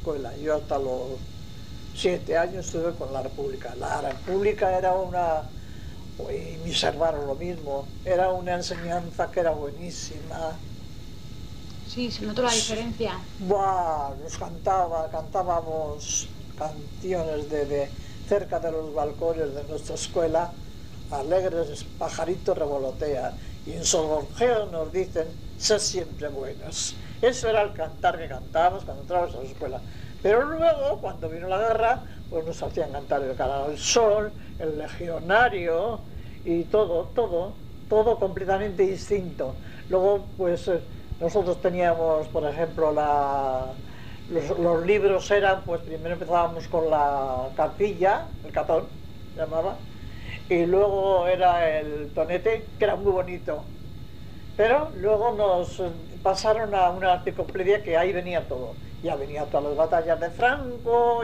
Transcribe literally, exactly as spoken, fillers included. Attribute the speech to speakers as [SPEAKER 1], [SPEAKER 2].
[SPEAKER 1] escuela. Yo hasta los siete años estuve con la República. La República era una, y mis hermanos lo mismo, era una enseñanza que era buenísima.
[SPEAKER 2] Sí, se notó la diferencia.
[SPEAKER 1] Buah, nos cantaba, cantábamos canciones de, de cerca de los balcones de nuestra escuela, alegres pajaritos revolotean, y en Solborgeo nos dicen, sé siempre buenos. Eso era el cantar que cantábamos cuando entrábamos a la escuela. Pero luego, cuando vino la guerra, pues nos hacían cantar el Canal del Sol, el Legionario, y todo, todo, todo completamente distinto. Luego, pues nosotros teníamos, por ejemplo, la, los, los libros eran, pues primero empezábamos con la cartilla, el catón, llamaba, y luego era el tonete, que era muy bonito. Pero luego nos pasaron a una enciclopedia que ahí venía todo. Ya venía todas las batallas de Franco.